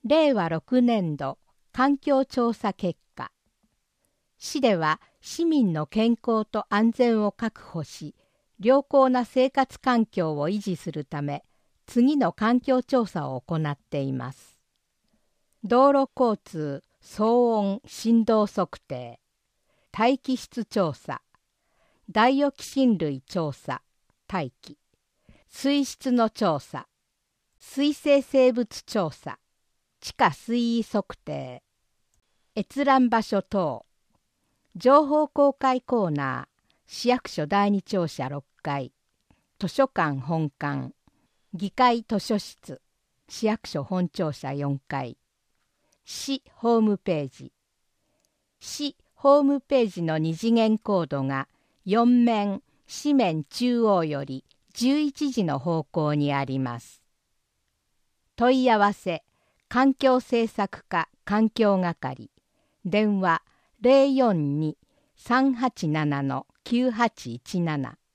令和6年度環境調査結果。市では市民の健康と安全を確保し、良好な生活環境を維持するため、次の環境調査を行っています。道路交通、騒音、振動測定、大気質調査、ダイオキシン類調査、大気、水質の調査、水生生物調査、地下水位測定、閲覧場所等、情報公開コーナー、市役所第二庁舎6階、図書館本館、議会図書室、市役所本庁舎4階、市ホームページ。市ホームページの二次元コードが4面、四面中央より11時の方向にあります。問い合わせ、環境政策課環境係、電話042-387-9817